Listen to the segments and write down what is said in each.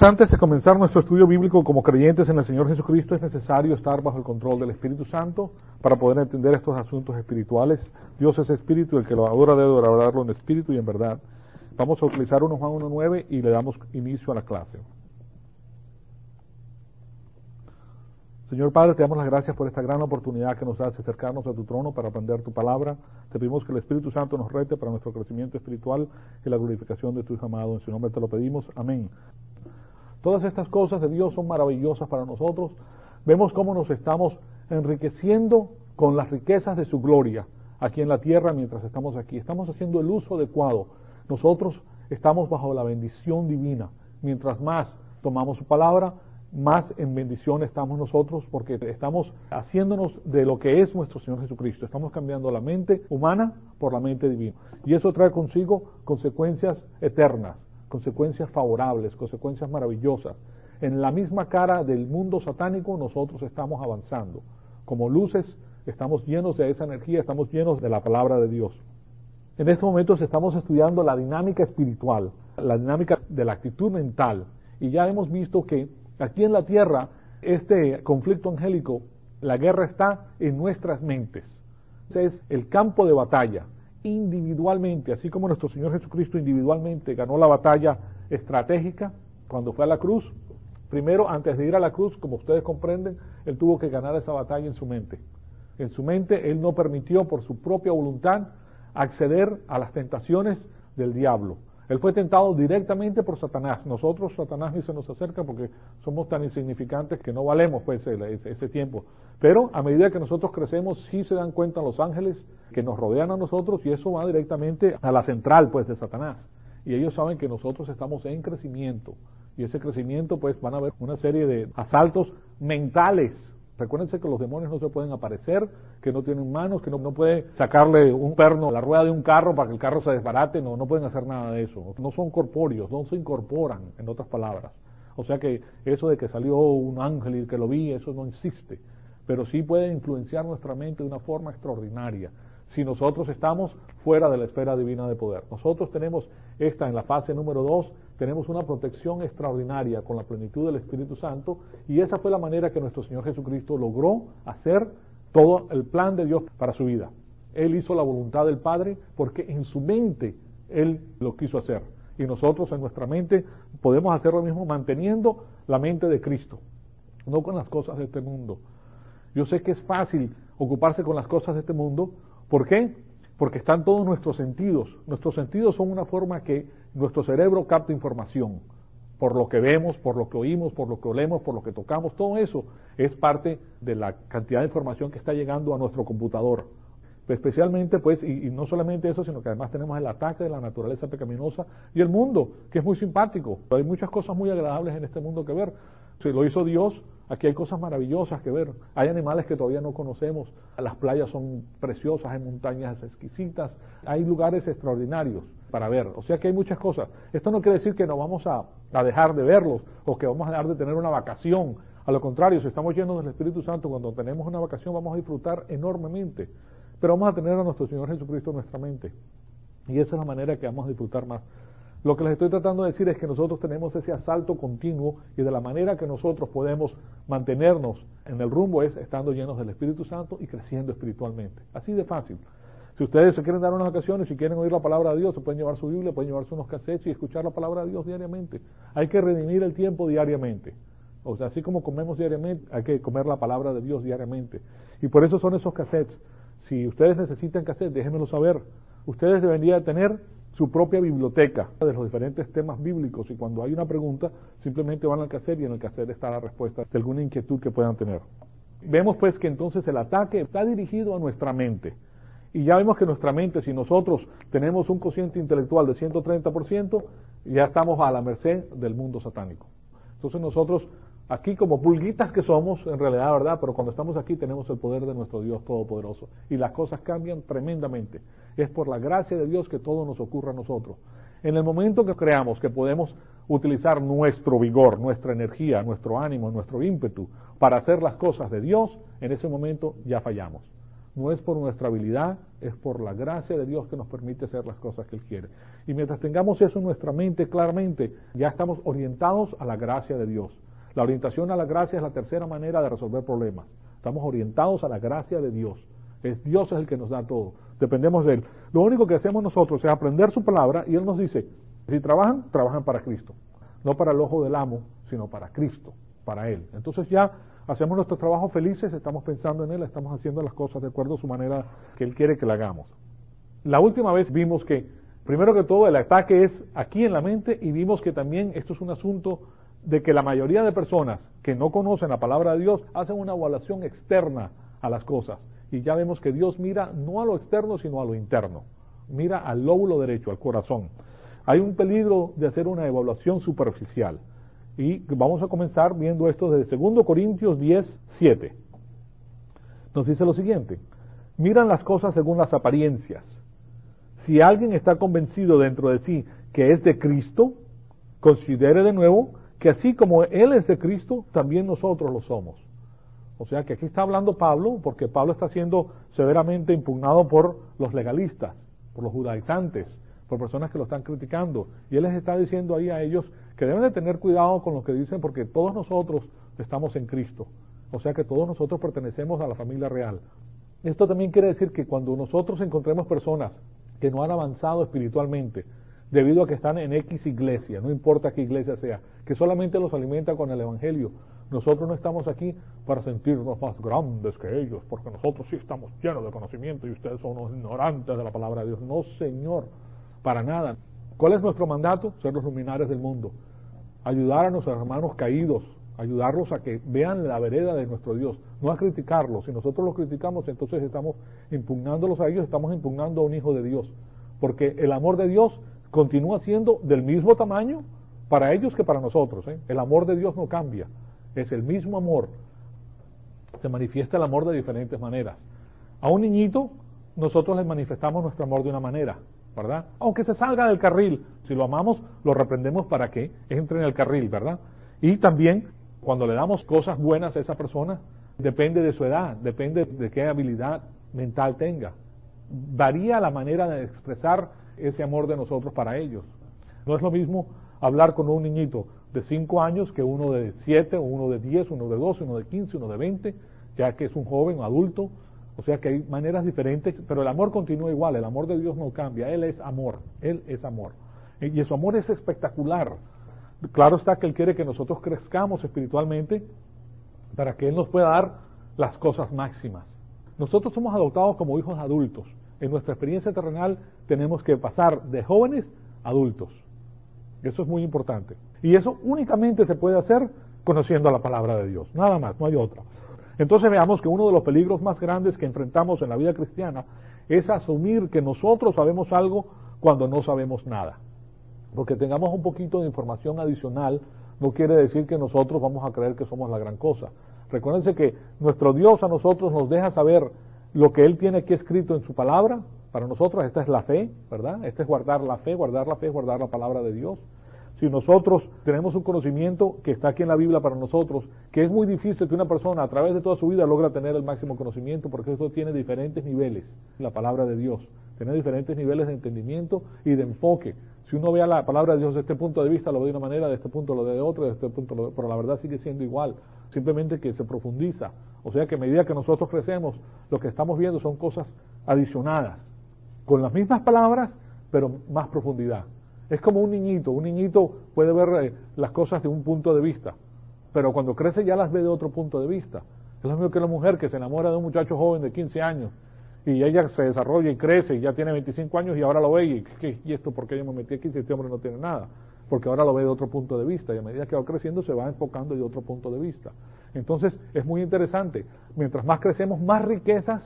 Antes de comenzar nuestro estudio bíblico como creyentes en el Señor Jesucristo, es necesario estar bajo el control del Espíritu Santo para poder entender estos asuntos espirituales. Dios es espíritu, el que lo adora debe adorarlo en espíritu y en verdad. Vamos a utilizar 1 Juan 1:9 y le damos inicio a la clase. Señor Padre, te damos las gracias por esta gran oportunidad que nos das de acercarnos a tu trono para aprender tu palabra. Te pedimos que el Espíritu Santo nos rete para nuestro crecimiento espiritual y la glorificación de tu Hijo amado. En su nombre te lo pedimos. Amén. Todas estas cosas de Dios son maravillosas para nosotros. Vemos cómo nos estamos enriqueciendo con las riquezas de su gloria aquí en la tierra mientras estamos aquí. Estamos haciendo el uso adecuado. Nosotros estamos bajo la bendición divina. Mientras más tomamos su palabra, más en bendición estamos nosotros, porque estamos haciéndonos de lo que es nuestro Señor Jesucristo. Estamos cambiando la mente humana por la mente divina. Y eso trae consigo consecuencias eternas, consecuencias favorables, consecuencias maravillosas. En la misma cara del mundo satánico nosotros estamos avanzando. Como luces estamos llenos de esa energía, estamos llenos de la palabra de Dios. En estos momentos estamos estudiando la dinámica espiritual, la dinámica de la actitud mental. Y ya hemos visto que aquí en la tierra, este conflicto angélico, la guerra está en nuestras mentes. Ese es el campo de batalla. Individualmente, así como nuestro Señor Jesucristo individualmente ganó la batalla estratégica cuando fue a la cruz. Primero, antes de ir a la cruz, como ustedes comprenden, Él tuvo que ganar esa batalla en su mente. En su mente, Él no permitió por su propia voluntad acceder a las tentaciones del diablo. Él fue tentado directamente por Satanás. Nosotros, Satanás ni se nos acerca porque somos tan insignificantes que no valemos pues ese tiempo. Pero a medida que nosotros crecemos, sí se dan cuenta los ángeles que nos rodean a nosotros, y eso va directamente a la central pues de Satanás. Y ellos saben que nosotros estamos en crecimiento. Y ese crecimiento pues van a haber una serie de asaltos mentales. Recuérdense que los demonios no se pueden aparecer, que no tienen manos, que no puede sacarle un perno a la rueda de un carro para que el carro se desbarate, no pueden hacer nada de eso. No son corpóreos, no se incorporan, en otras palabras. O sea que eso de que salió un ángel y que lo vi, eso no existe. Pero sí puede influenciar nuestra mente de una forma extraordinaria si nosotros estamos fuera de la esfera divina de poder. Nosotros tenemos en la fase número 2, tenemos una protección extraordinaria con la plenitud del Espíritu Santo, y esa fue la manera que nuestro Señor Jesucristo logró hacer todo el plan de Dios para su vida. Él hizo la voluntad del Padre porque en su mente Él lo quiso hacer. Y nosotros en nuestra mente podemos hacer lo mismo manteniendo la mente de Cristo, no con las cosas de este mundo. Yo sé que es fácil ocuparse con las cosas de este mundo. ¿Por qué? Porque están todos nuestros sentidos. Nuestros sentidos son una forma que nuestro cerebro capta información. Por lo que vemos, por lo que oímos, por lo que olemos, por lo que tocamos, todo eso es parte de la cantidad de información que está llegando a nuestro computador. Especialmente, pues, y no solamente eso, sino que además tenemos el ataque de la naturaleza pecaminosa y el mundo, que es muy simpático. Hay muchas cosas muy agradables en este mundo que ver. Si lo hizo Dios, aquí hay cosas maravillosas que ver. Hay animales que todavía no conocemos. Las playas son preciosas, hay montañas exquisitas, hay lugares extraordinarios para ver. O sea que hay muchas cosas. Esto no quiere decir que no vamos a dejar de verlos o que vamos a dejar de tener una vacación. A lo contrario, si estamos llenos del Espíritu Santo, cuando tenemos una vacación vamos a disfrutar enormemente. Pero vamos a tener a nuestro Señor Jesucristo en nuestra mente. Y esa es la manera que vamos a disfrutar más. Lo que les estoy tratando de decir es que nosotros tenemos ese asalto continuo, y de la manera que nosotros podemos mantenernos en el rumbo es estando llenos del Espíritu Santo y creciendo espiritualmente. Así de fácil. Si ustedes se quieren dar unas vacaciones, si quieren oír la palabra de Dios, se pueden llevar su Biblia, pueden llevarse unos cassettes y escuchar la palabra de Dios diariamente. Hay que redimir el tiempo diariamente. O sea, así como comemos diariamente, hay que comer la palabra de Dios diariamente. Y por eso son esos cassettes. Si ustedes necesitan cassettes, déjenmelo saber. Ustedes deberían tener su propia biblioteca de los diferentes temas bíblicos, y cuando hay una pregunta, simplemente van al cassette y en el cassette está la respuesta de alguna inquietud que puedan tener. Vemos pues que entonces el ataque está dirigido a nuestra mente. Y ya vemos que nuestra mente, si nosotros tenemos un cociente intelectual de 130%, ya estamos a la merced del mundo satánico. Entonces nosotros, aquí como pulguitas que somos, en realidad, ¿verdad? Pero cuando estamos aquí tenemos el poder de nuestro Dios Todopoderoso. Y las cosas cambian tremendamente. Es por la gracia de Dios que todo nos ocurre a nosotros. En el momento que creamos que podemos utilizar nuestro vigor, nuestra energía, nuestro ánimo, nuestro ímpetu para hacer las cosas de Dios, en ese momento ya fallamos. no es por nuestra habilidad, es por la gracia de Dios que nos permite hacer las cosas que Él quiere. Y mientras tengamos eso en nuestra mente claramente, ya estamos orientados a la gracia de Dios. La orientación a la gracia es la tercera manera de resolver problemas. Estamos orientados a la gracia de Dios. Dios es el que nos da todo. Dependemos de Él. Lo único que hacemos nosotros es aprender su palabra y Él nos dice, si trabajan, trabajan para Cristo. No para el ojo del amo, sino para Cristo, para Él. Entonces ya hacemos nuestro trabajo felices, estamos pensando en Él, estamos haciendo las cosas de acuerdo a su manera que Él quiere que la hagamos. La última vez vimos que, primero que todo, el ataque es aquí en la mente y vimos que también esto es un asunto de que la mayoría de personas que no conocen la palabra de Dios hacen una evaluación externa a las cosas. Y ya vemos que Dios mira no a lo externo, sino a lo interno. Mira al lóbulo derecho, al corazón. Hay un peligro de hacer una evaluación superficial. Y vamos a comenzar viendo esto desde 2 Corintios 10, 7. Nos dice lo siguiente: miran las cosas según las apariencias. Si alguien está convencido dentro de sí que es de Cristo, considere de nuevo que así como Él es de Cristo, también nosotros lo somos. O sea que aquí está hablando Pablo, porque Pablo está siendo severamente impugnado por los legalistas, por los judaizantes, por personas que lo están criticando. Y él les está diciendo ahí a ellos que deben de tener cuidado con lo que dicen, porque todos nosotros estamos en Cristo. O sea que todos nosotros pertenecemos a la familia real. Esto también quiere decir que cuando nosotros encontremos personas que no han avanzado espiritualmente, debido a que están en X iglesia, no importa qué iglesia sea, que solamente los alimenta con el Evangelio, nosotros no estamos aquí para sentirnos más grandes que ellos, porque nosotros sí estamos llenos de conocimiento y ustedes son unos ignorantes de la palabra de Dios. No, Señor, para nada. ¿Cuál es nuestro mandato? Ser los luminares del mundo. Ayudar a nuestros hermanos caídos, ayudarlos a que vean la vereda de nuestro Dios, no a criticarlos. Si nosotros los criticamos, entonces estamos impugnándolos a ellos, estamos impugnando a un hijo de Dios, porque el amor de Dios continúa siendo del mismo tamaño para ellos que para nosotros. El amor de Dios no cambia, es el mismo amor. Se manifiesta el amor de diferentes maneras. A un niñito nosotros le manifestamos nuestro amor de una manera, ¿verdad? Aunque se salga del carril, si lo amamos, lo reprendemos para que entre en el carril, ¿verdad? Y también, cuando le damos cosas buenas a esa persona, depende de su edad, depende de qué habilidad mental tenga. Varía la manera de expresar ese amor de nosotros para ellos. No es lo mismo hablar con un niñito de 5 años que uno de 7, o uno de 10, uno de 12, uno de 15, uno de 20, ya que es un joven o adulto. O sea que hay maneras diferentes, pero el amor continúa igual, el amor de Dios no cambia, Él es amor, Él es amor. Y su amor es espectacular. Claro está que Él quiere que nosotros crezcamos espiritualmente para que Él nos pueda dar las cosas máximas. Nosotros somos adoptados como hijos adultos. En nuestra experiencia terrenal tenemos que pasar de jóvenes a adultos. Eso es muy importante. Y eso únicamente se puede hacer conociendo la palabra de Dios, nada más, no hay otra. Entonces veamos que uno de los peligros más grandes que enfrentamos en la vida cristiana es asumir que nosotros sabemos algo cuando no sabemos nada. Porque tengamos un poquito de información adicional no quiere decir que nosotros vamos a creer que somos la gran cosa. Recuérdense que nuestro Dios a nosotros nos deja saber lo que Él tiene aquí escrito en su palabra. Para nosotros esta es la fe, ¿verdad? Esta es guardar la fe, guardar la fe, guardar la palabra de Dios. Si nosotros tenemos un conocimiento que está aquí en la Biblia para nosotros, que es muy difícil que una persona a través de toda su vida logra tener el máximo conocimiento, porque eso tiene diferentes niveles, la palabra de Dios, tiene diferentes niveles de entendimiento y de enfoque. Si uno ve a la palabra de Dios de este punto de vista, lo ve de una manera, de este punto lo ve de otro, de este punto lo ve, pero la verdad sigue siendo igual, simplemente que se profundiza. O sea que a medida que nosotros crecemos, lo que estamos viendo son cosas adicionadas, con las mismas palabras, pero más profundidad. Es como un niñito puede ver las cosas de un punto de vista, pero cuando crece ya las ve de otro punto de vista. Es lo mismo que la mujer que se enamora de un muchacho joven de 15 años, y ella se desarrolla y crece, y ya tiene 25 años, y ahora lo ve, y esto, ¿por qué yo me metí aquí si este hombre no tiene nada? Porque ahora lo ve de otro punto de vista, y a medida que va creciendo se va enfocando de otro punto de vista. Entonces, es muy interesante. Mientras más crecemos, más riquezas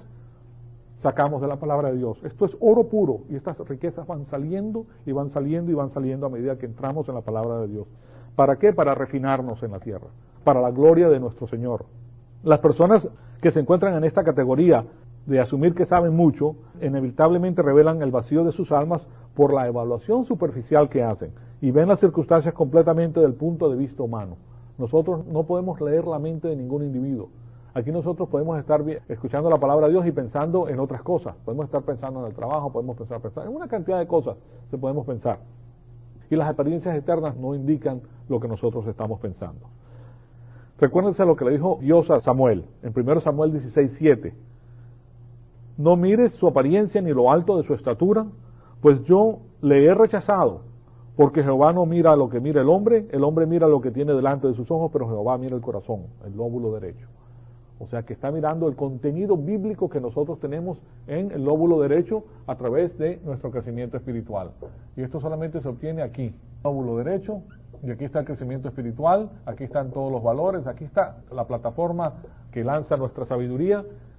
sacamos de la palabra de Dios. Esto es oro puro, y estas riquezas van saliendo, y van saliendo, y van saliendo a medida que entramos en la palabra de Dios. ¿Para qué? Para refinarnos en la tierra, para la gloria de nuestro Señor. Las personas que se encuentran en esta categoría de asumir que saben mucho, inevitablemente revelan el vacío de sus almas por la evaluación superficial que hacen, y ven las circunstancias completamente del punto de vista humano. Nosotros no podemos leer la mente de ningún individuo. Aquí nosotros podemos estar escuchando la palabra de Dios y pensando en otras cosas. Podemos estar pensando en el trabajo, podemos pensar en una cantidad de cosas que podemos pensar. Y las experiencias eternas no indican lo que nosotros estamos pensando. Recuérdense lo que le dijo Dios a Samuel, en 1 Samuel 16:7. No mires su apariencia ni lo alto de su estatura, pues yo le he rechazado, porque Jehová no mira lo que mira el hombre mira lo que tiene delante de sus ojos, pero Jehová mira el corazón, el lóbulo derecho. O sea que está mirando el contenido bíblico que nosotros tenemos en el lóbulo derecho a través de nuestro crecimiento espiritual. Y esto solamente se obtiene aquí, lóbulo derecho, y aquí está el crecimiento espiritual, aquí están todos los valores, aquí está la plataforma que lanza nuestra sabiduría,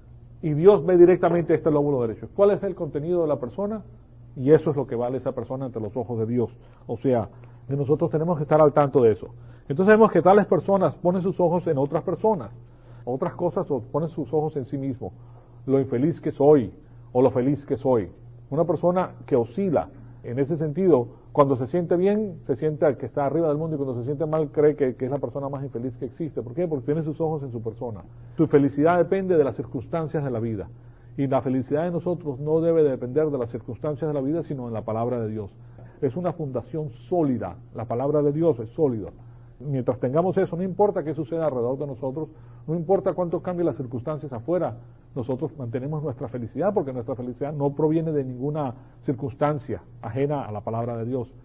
y Dios ve directamente este lóbulo derecho. ¿Cuál es el contenido de la persona? Y eso es lo que vale esa persona ante los ojos de Dios. O sea, que nosotros tenemos que estar al tanto de eso. Entonces vemos que tales personas ponen sus ojos en otras personas, otras cosas, o ponen sus ojos en sí mismo. Lo infeliz que soy, o lo feliz que soy. Una persona que oscila, en ese sentido, cuando se siente bien, se siente que está arriba del mundo, y cuando se siente mal, cree que es la persona más infeliz que existe. ¿Por qué? Porque tiene sus ojos en su persona. Su felicidad depende de las circunstancias de la vida. Y la felicidad de nosotros no debe depender de las circunstancias de la vida, sino en la palabra de Dios. Es una fundación sólida. La palabra de Dios es sólida. Mientras tengamos eso, no importa qué suceda alrededor de nosotros, no importa cuánto cambien las circunstancias afuera, nosotros mantenemos nuestra felicidad, porque nuestra felicidad no proviene de ninguna circunstancia ajena a la palabra de Dios.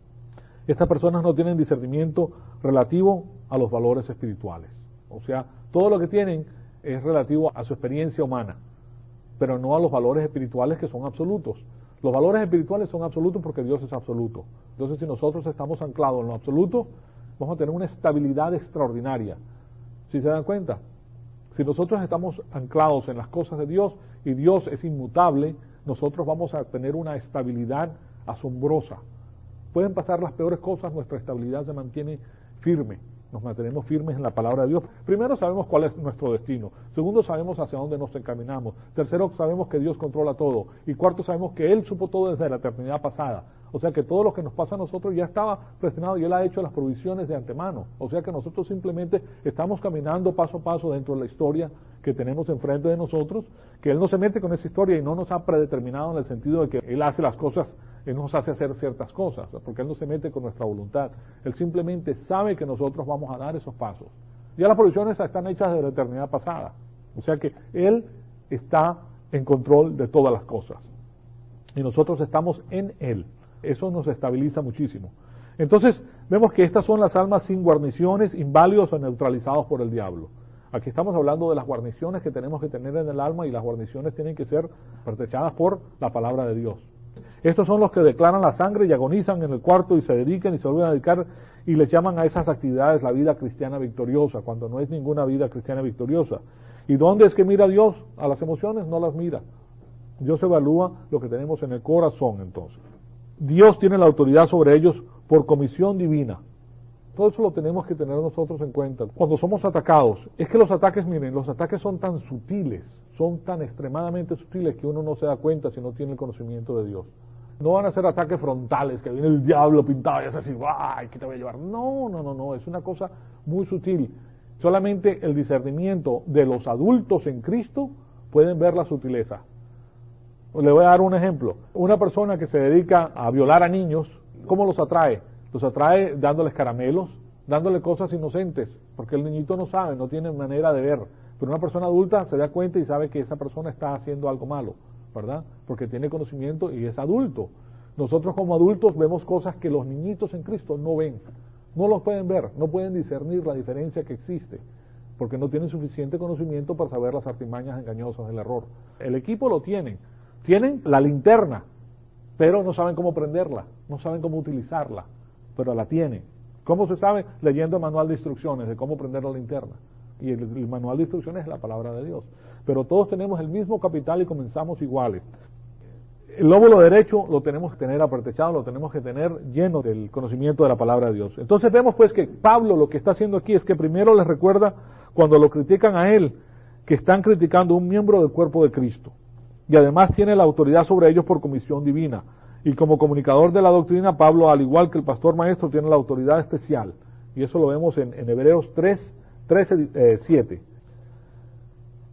Estas personas no tienen discernimiento relativo a los valores espirituales. O sea, todo lo que tienen es relativo a su experiencia humana, pero no a los valores espirituales, que son absolutos. Los valores espirituales son absolutos porque Dios es absoluto. Entonces, si nosotros estamos anclados en lo absoluto, vamos a tener una estabilidad extraordinaria. ¿Sí se dan cuenta? Si nosotros estamos anclados en las cosas de Dios y Dios es inmutable, nosotros vamos a tener una estabilidad asombrosa. Pueden pasar las peores cosas, nuestra estabilidad se mantiene firme. Nos mantenemos firmes en la palabra de Dios. Primero, sabemos cuál es nuestro destino. Segundo, sabemos hacia dónde nos encaminamos. Tercero, sabemos que Dios controla todo. Y cuarto, sabemos que Él supo todo desde la eternidad pasada. O sea que todo lo que nos pasa a nosotros ya estaba predestinado y Él ha hecho las provisiones de antemano. O sea que nosotros simplemente estamos caminando paso a paso dentro de la historia que tenemos enfrente de nosotros, que Él no se mete con esa historia y no nos ha predeterminado en el sentido de que Él hace las cosas, Él nos hace hacer ciertas cosas, porque Él no se mete con nuestra voluntad. Él simplemente sabe que nosotros vamos a dar esos pasos. Ya las provisiones están hechas desde la eternidad pasada. O sea que Él está en control de todas las cosas. Y nosotros estamos en Él. Eso nos estabiliza muchísimo. Entonces, vemos que estas son las almas sin guarniciones, inválidos o neutralizados por el diablo. Aquí estamos hablando de las guarniciones que tenemos que tener en el alma, y las guarniciones tienen que ser protegidas por la palabra de Dios. Estos son los que declaran la sangre y agonizan en el cuarto y se dedican y se vuelven a dedicar y les llaman a esas actividades la vida cristiana victoriosa, cuando no es ninguna vida cristiana victoriosa. ¿Y dónde es que mira Dios? A las emociones no las mira. Dios evalúa lo que tenemos en el corazón entonces. Dios tiene la autoridad sobre ellos por comisión divina. Todo eso lo tenemos que tener nosotros en cuenta. Cuando somos atacados, es que los ataques, miren, los ataques son tan sutiles, son tan extremadamente sutiles que uno no se da cuenta si no tiene el conocimiento de Dios. No van a ser ataques frontales, que viene el diablo pintado y es así, ¡ay, qué te voy a llevar! No, es una cosa muy sutil. Solamente el discernimiento de los adultos en Cristo pueden ver la sutileza. Le voy a dar un ejemplo. Una persona que se dedica a violar a niños, ¿cómo los atrae? Los atrae dándoles caramelos, dándole cosas inocentes, porque el niñito no sabe, no tiene manera de ver. Pero una persona adulta se da cuenta y sabe que esa persona está haciendo algo malo, ¿verdad? Porque tiene conocimiento y es adulto. Nosotros como adultos vemos cosas que los niñitos en Cristo no ven. No los pueden ver, no pueden discernir la diferencia que existe, porque no tienen suficiente conocimiento para saber las artimañas engañosas del error. El equipo lo tienen la linterna, pero no saben cómo prenderla, no saben cómo utilizarla, pero la tienen. ¿Cómo se sabe? Leyendo el manual de instrucciones de cómo prender la linterna. Y el manual de instrucciones es la palabra de Dios. Pero todos tenemos el mismo capital y comenzamos iguales. El lóbulo derecho lo tenemos que tener apretechado, lo tenemos que tener lleno del conocimiento de la palabra de Dios. Entonces vemos pues que Pablo lo que está haciendo aquí es que primero les recuerda, cuando lo critican a él, que están criticando a un miembro del cuerpo de Cristo. Y además tiene la autoridad sobre ellos por comisión divina. Y como comunicador de la doctrina, Pablo, al igual que el pastor maestro, tiene la autoridad especial. Y eso lo vemos en Hebreos 3, 13, 7.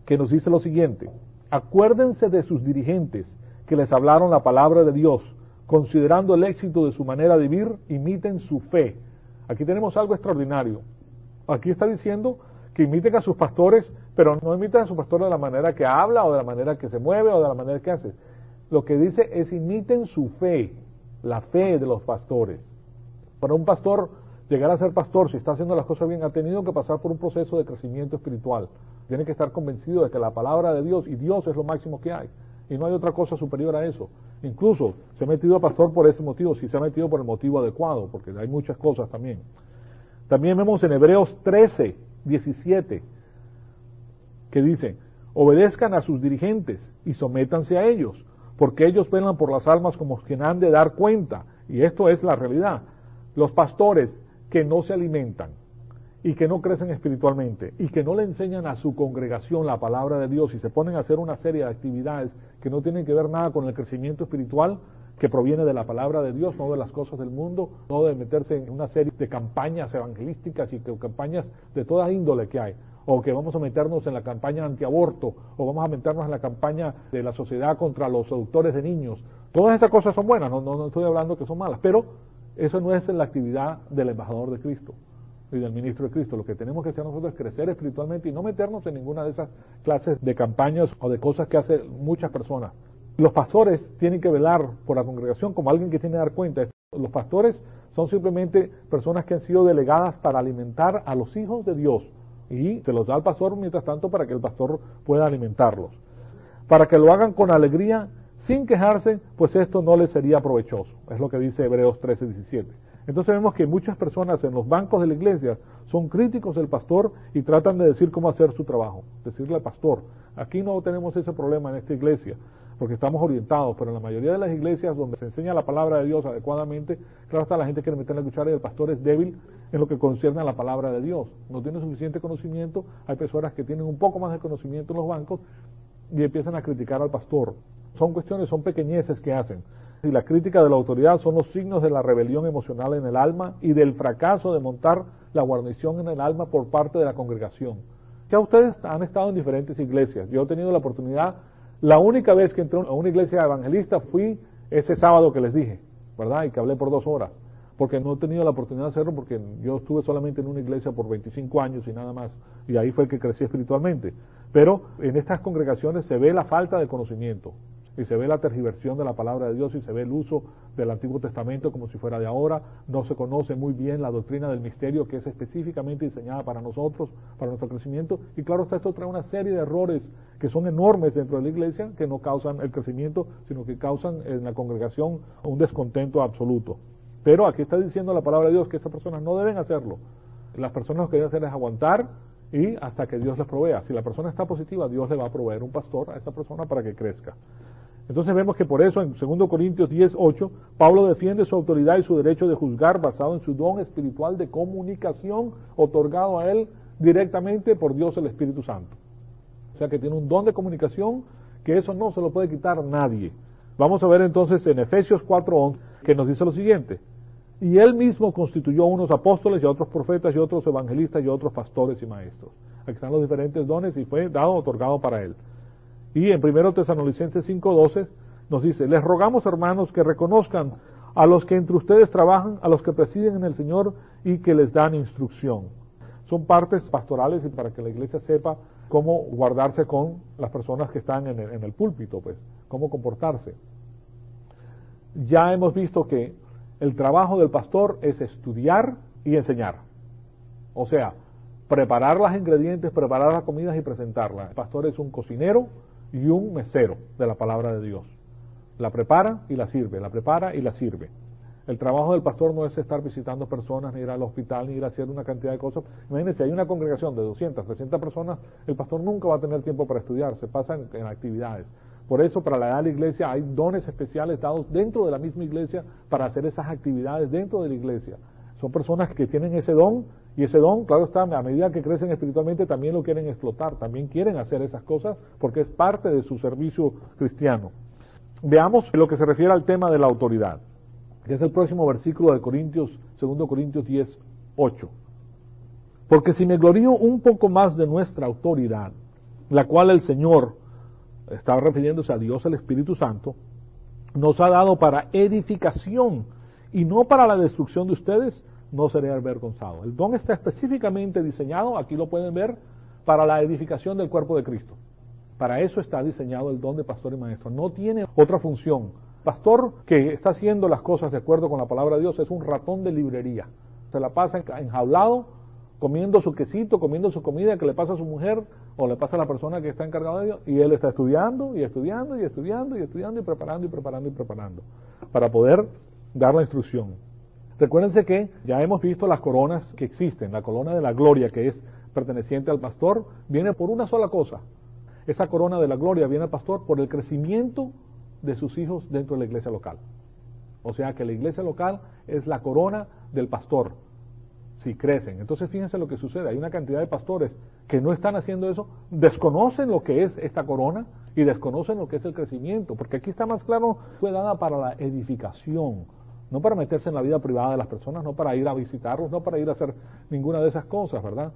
que nos dice lo siguiente: acuérdense de sus dirigentes que les hablaron la palabra de Dios, considerando el éxito de su manera de vivir, imiten su fe. Aquí tenemos algo extraordinario. Aquí está diciendo que imiten a sus pastores, pero no imiten a sus pastores de la manera que habla, o de la manera que se mueve, o de la manera que hace. Lo que dice es imiten su fe, la fe de los pastores. Para un pastor llegar a ser pastor, si está haciendo las cosas bien, ha tenido que pasar por un proceso de crecimiento espiritual. Tiene que estar convencido de que la palabra de Dios y Dios es lo máximo que hay. Y no hay otra cosa superior a eso. Incluso se ha metido a pastor por ese motivo, si se ha metido por el motivo adecuado, porque hay muchas cosas también. También vemos en Hebreos 13, 17, que dice: obedezcan a sus dirigentes y sométanse a ellos, porque ellos velan por las almas como quien han de dar cuenta. Y esto es la realidad. Los pastores que no se alimentan y que no crecen espiritualmente y que no le enseñan a su congregación la palabra de Dios y se ponen a hacer una serie de actividades que no tienen que ver nada con el crecimiento espiritual que proviene de la palabra de Dios, no de las cosas del mundo, no de meterse en una serie de campañas evangelísticas y campañas de toda índole que hay, o que vamos a meternos en la campaña antiaborto, o vamos a meternos en la campaña de la sociedad contra los seductores de niños. Todas esas cosas son buenas, no estoy hablando que son malas, pero eso no es la actividad del embajador de Cristo y del ministro de Cristo. Lo que tenemos que hacer nosotros es crecer espiritualmente y no meternos en ninguna de esas clases de campañas o de cosas que hacen muchas personas. Los pastores tienen que velar por la congregación como alguien que tiene que dar cuenta. Los pastores son simplemente personas que han sido delegadas para alimentar a los hijos de Dios y se los da al pastor mientras tanto para que el pastor pueda alimentarlos. Para que lo hagan con alegría, sin quejarse, pues esto no les sería provechoso. Es lo que dice Hebreos 13, 17. Entonces vemos que muchas personas en los bancos de la iglesia son críticos del pastor y tratan de decir cómo hacer su trabajo, decirle al pastor. Aquí no tenemos ese problema en esta iglesia, porque estamos orientados, pero en la mayoría de las iglesias donde se enseña la palabra de Dios adecuadamente, claro está, la gente quiere meter la cuchara y el pastor es débil en lo que concierne a la palabra de Dios. No tiene suficiente conocimiento, hay personas que tienen un poco más de conocimiento en los bancos y empiezan a criticar al pastor. Son cuestiones, son pequeñeces que hacen. Y la crítica de la autoridad son los signos de la rebelión emocional en el alma y del fracaso de montar la guarnición en el alma por parte de la congregación. Ya ustedes han estado en diferentes iglesias. Yo he tenido la oportunidad, la única vez que entré a una iglesia evangelista fui ese sábado que les dije, ¿verdad? Y que hablé por 2 horas. Porque no he tenido la oportunidad de hacerlo porque yo estuve solamente en una iglesia por 25 años y nada más. Y ahí fue que crecí espiritualmente. Pero en estas congregaciones se ve la falta de conocimiento. Y se ve la tergiversión de la palabra de Dios y se ve el uso del Antiguo Testamento como si fuera de ahora. No se conoce muy bien la doctrina del misterio que es específicamente diseñada para nosotros, para nuestro crecimiento. Y claro está, esto trae una serie de errores que son enormes dentro de la iglesia, que no causan el crecimiento, sino que causan en la congregación un descontento absoluto. Pero aquí está diciendo la palabra de Dios que esas personas no deben hacerlo. Las personas lo que deben hacer es aguantar y hasta que Dios les provea. Si la persona está positiva, Dios le va a proveer un pastor a esa persona para que crezca. Entonces vemos que por eso en 2 Corintios 10, 8, Pablo defiende su autoridad y su derecho de juzgar basado en su don espiritual de comunicación otorgado a él directamente por Dios el Espíritu Santo. O sea que tiene un don de comunicación que eso no se lo puede quitar nadie. Vamos a ver entonces en Efesios 4:11 que nos dice lo siguiente: y él mismo constituyó a unos apóstoles y a otros profetas y a otros evangelistas y a otros pastores y maestros. Aquí están los diferentes dones y fue dado, otorgado para él. Y en 1 Tesalonicenses 5:12 nos dice: les rogamos, hermanos, que reconozcan a los que entre ustedes trabajan, a los que presiden en el Señor y que les dan instrucción. Son partes pastorales y para que la iglesia sepa cómo guardarse con las personas que están en el púlpito, pues, cómo comportarse. Ya hemos visto que el trabajo del pastor es estudiar y enseñar. O sea, preparar los ingredientes, preparar las comidas y presentarlas. El pastor es un cocinero y un mesero de la palabra de Dios. La prepara y la sirve, la prepara y la sirve. El trabajo del pastor no es estar visitando personas, ni ir al hospital, ni ir a hacer una cantidad de cosas. Imagínense, hay una congregación de 200, 300 personas, el pastor nunca va a tener tiempo para estudiar, se pasa en actividades. Por eso, para la edad de la iglesia, hay dones especiales dados dentro de la misma iglesia para hacer esas actividades dentro de la iglesia. Son personas que tienen ese don, y ese don, claro está, a medida que crecen espiritualmente, también lo quieren explotar, también quieren hacer esas cosas, porque es parte de su servicio cristiano. Veamos lo que se refiere al tema de la autoridad, que es el próximo versículo de 2 Corintios 10, 8. Porque si me glorío un poco más de nuestra autoridad, la cual el Señor, estaba refiriéndose a Dios el Espíritu Santo, nos ha dado para edificación y no para la destrucción de ustedes, no seré avergonzado. El don está específicamente diseñado, aquí lo pueden ver, para la edificación del cuerpo de Cristo. Para eso está diseñado el don de pastor y maestro. No tiene otra función. Pastor que está haciendo las cosas de acuerdo con la palabra de Dios es un ratón de librería. Se la pasa enjaulado, comiendo su quesito, comiendo su comida que le pasa a su mujer o le pasa a la persona que está encargada de Dios, y él está estudiando y estudiando y estudiando y estudiando y preparando y preparando y preparando para poder dar la instrucción. Recuérdense que ya hemos visto las coronas que existen. La corona de la gloria, que es perteneciente al pastor, viene por una sola cosa. Esa corona de la gloria viene al pastor por el crecimiento de sus hijos dentro de la iglesia local. O sea que la iglesia local es la corona del pastor, si crecen. Entonces fíjense lo que sucede, hay una cantidad de pastores que no están haciendo eso, desconocen lo que es esta corona y desconocen lo que es el crecimiento, porque aquí está más claro, fue dada para la edificación, no para meterse en la vida privada de las personas, no para ir a visitarlos, no para ir a hacer ninguna de esas cosas, ¿verdad?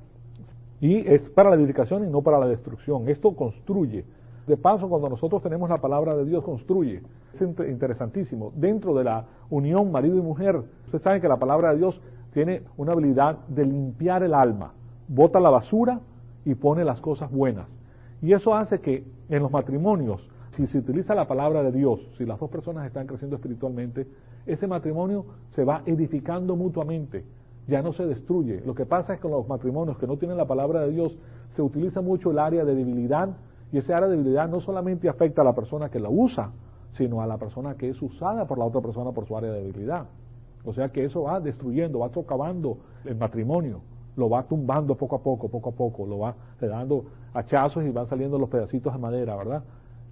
Y es para la edificación y no para la destrucción. Esto construye. De paso, cuando nosotros tenemos la palabra de Dios, construye. Es interesantísimo. Dentro de la unión marido y mujer, ustedes saben que la palabra de Dios tiene una habilidad de limpiar el alma. Bota la basura y pone las cosas buenas. Y eso hace que en los matrimonios, si se utiliza la palabra de Dios, si las dos personas están creciendo espiritualmente, ese matrimonio se va edificando mutuamente. Ya no se destruye. Lo que pasa es que con los matrimonios que no tienen la palabra de Dios, se utiliza mucho el área de debilidad, y ese área de debilidad no solamente afecta a la persona que la usa, sino a la persona que es usada por la otra persona por su área de debilidad. O sea que eso va destruyendo, va socavando el matrimonio, lo va tumbando poco a poco, lo va dando hachazos y van saliendo los pedacitos de madera, ¿verdad?